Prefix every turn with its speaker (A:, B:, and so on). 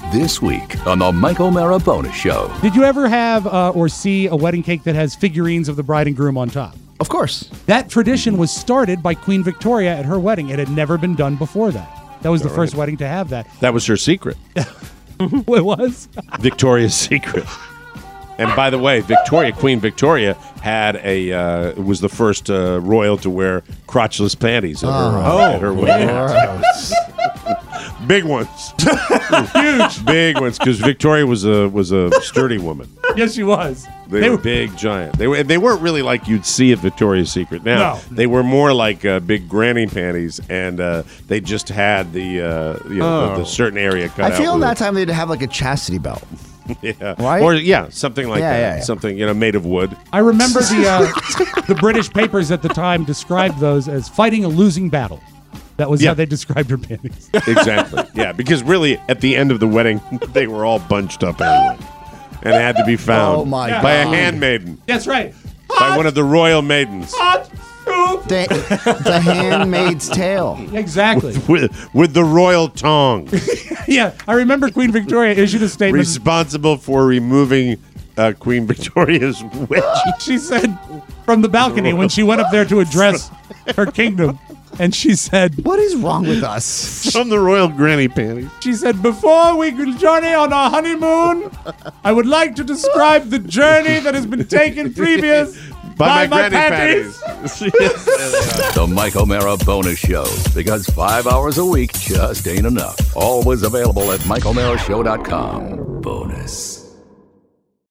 A: This week on the Mike O'Mara Bonus Show.
B: Did you ever have or see a wedding cake that has figurines of the bride and groom on top?
C: Of course.
B: That tradition was started by Queen Victoria at her wedding. It had never been done before that. That was the first wedding to have that.
D: That was her secret.
B: It was?
D: Victoria's secret. And by the way, Queen Victoria had was the first royal to wear crotchless panties at her wedding. Big ones. Huge. Big ones, because Victoria was a sturdy woman.
B: Yes, she was.
D: They were big, giant. They weren't really like you'd see at Victoria's Secret now.
B: No.
D: They were more like big granny panties, and they just had the certain area cut out.
C: I feel in that time they'd have like a chastity belt.
D: Yeah.
C: Right?
D: Or something like that.
C: Yeah.
D: Something made of wood.
B: I remember the British papers at the time described those as fighting a losing battle. That was how they described her panties.
D: Exactly. Yeah, because really at the end of the wedding they were all bunched up anyway, and had to be found by a handmaiden.
B: That's right.
D: By one of the royal maidens.
C: The Handmaid's Tale.
B: Exactly.
D: With the royal tongs.
B: Yeah, I remember Queen Victoria issued a statement.
D: Responsible for removing Queen Victoria's wedgie.
B: She said from the balcony when she went up there to address her kingdom, and she said,
C: "What is wrong with us?"
D: From the royal granny panties.
B: She said, "Before we journey on our honeymoon, I would like to describe the journey that has been taken previous by my panties."
A: The Mike O'Mara Bonus Show, because 5 hours a week just ain't enough. Always available at MikeO'MaraShow.com. Bonus.